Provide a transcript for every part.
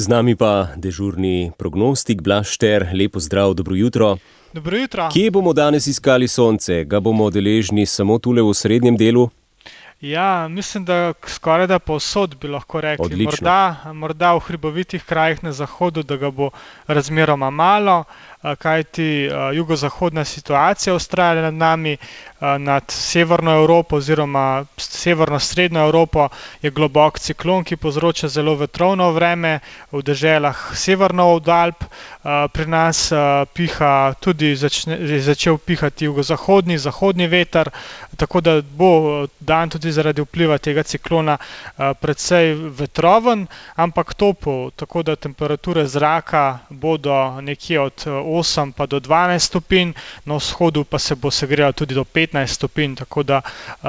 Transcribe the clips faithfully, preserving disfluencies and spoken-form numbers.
Z nami pa dežurni prognostik Blaž Šter. Lep pozdrav, dobro jutro. Dobro jutro. Kje bomo danes iskali sonce? Ga bomo deležni samo tule v srednjem delu? Ja, mislim, da skoraj da povsod bi lahko rekli. Odlično. Morda, morda v hribovitih krajih na zahodu, da ga bo razmeroma malo, kajti jugozahodna situacija vztraja nad nami, nad severno Evropo oziroma severno-srednjo Evropo je globok ciklon, ki povzroča zelo vetrovno vreme v deželah severno od Alp. Pri nas piha tudi začne, začel pihati jugozahodni, zahodni veter, tako da bo dan tudi zaradi vpliva tega ciklona precej vetroven, ampak topel, tako da temperature zraka bodo nekje od osem pa do dvanajst stopinj, na vzhodu pa se bo segrelo tudi do petnajst stopinj, tako da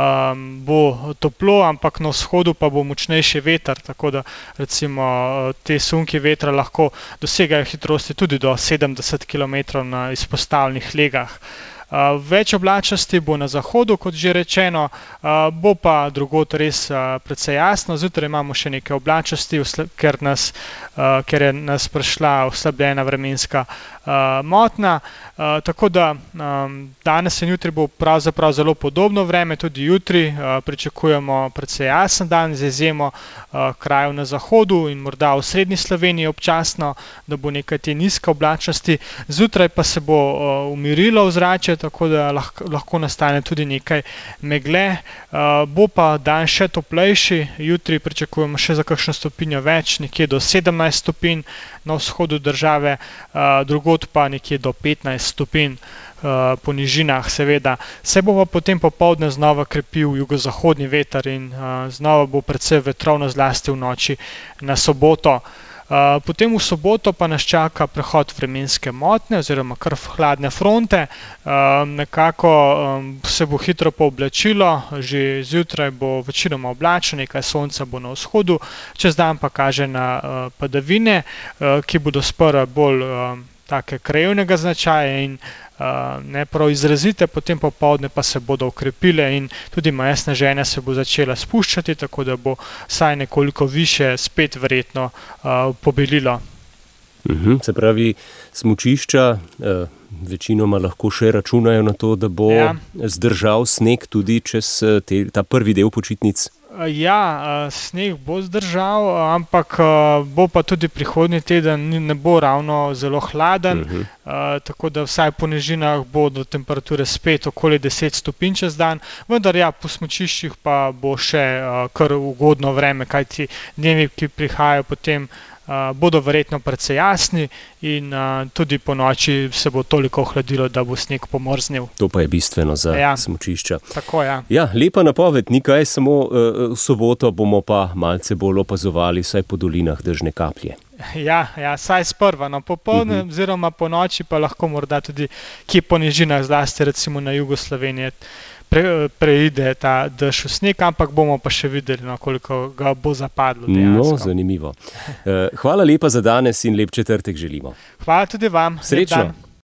um, bo toplo, ampak na vzhodu pa bo močnejši veter, tako da recimo te sunki vetra lahko dosegajo hitrosti tudi do sedemdeset kilometrov na izpostavljenih legah. Uh, več oblačnosti bo na zahodu, kot že rečeno, uh, bo pa drugod res uh, precej jasno. Zjutraj imamo še nekaj oblačnosti, ker, nas, uh, ker je nas prišla oslabljena vremenska uh, motnja. Uh, tako da um, danes in jutri bo pravzaprav zelo podobno vreme, tudi jutri uh, pričakujemo precej jasen dan z izjemo uh, krajev na zahodu in morda v srednji Sloveniji občasno, da bo nekaj te nizke oblačnosti. Zjutraj pa se bo uh, umirilo ozračje, tako da lahko, lahko nastane tudi nekaj megle. Uh, bo pa dan še toplejši, jutri pričakujemo še za kakšno stopinjo več, nekje do sedemnajst stopinj na vzhodu države, uh, drugod pa nekje do petnajst stopinj uh, po nižinah, seveda. Se bo pa potem popoldne znova krepil jugozahodni veter in uh, znova bo precej vetrovno, zlasti v noči na soboto. Uh, potem v soboto pa nas čaka prehod vremenske motnje oziroma kar hladne fronte. Uh, nekako um, se bo hitro pooblačilo, že zjutraj bo večinoma oblačno, nekaj sonca bo na vzhodu, čez dan pa kaže na uh, padavine, uh, ki bodo sprva bolj uh, take krajevnega značaja in uh, ne prav izrazite, potem popoldne pa se bodo okrepile in tudi maja sneženja se bo začela spuščati, tako da bo vsaj nekoliko više spet verjetno uh, pobelilo. Uhum, se pravi, smučišča uh, večinoma lahko še računajo na to, da bo ja. zdržal sneg tudi čez te, ta prvi del počitnic? Ja, sneg bo zdržal, ampak bo pa tudi prihodnji teden ne bo ravno zelo hladen, uh-huh. tako da vsaj po nižinah bodo temperature spet okoli deset stopinj čez dan, vendar ja, po smučiščih pa bo še kar ugodno vreme, kajti dnevi, ki prihajajo potem, Uh, bodo verjetno precej jasni in uh, tudi po noči se bo toliko ohladilo, da bo sneg pomrznil. To pa je bistveno za ja. smučišča. Tako, ja. Ja, lepa napoved, nikaj, samo uh, v soboto bomo pa malce bolj opazovali vsaj po dolinah dežne kaplje. Ja, ja, saj sprva, no popoldne uh-huh. oziroma po noči pa lahko morda tudi kje po nižinah, zlasti recimo na jugu Slovenije, Pre, preide ta dež v sneg, ampak bomo pa še videli, no, koliko ga bo zapadlo dejansko. No, zanimivo. Hvala lepa za danes in lep četrtek želimo. Hvala tudi vam. Srečno.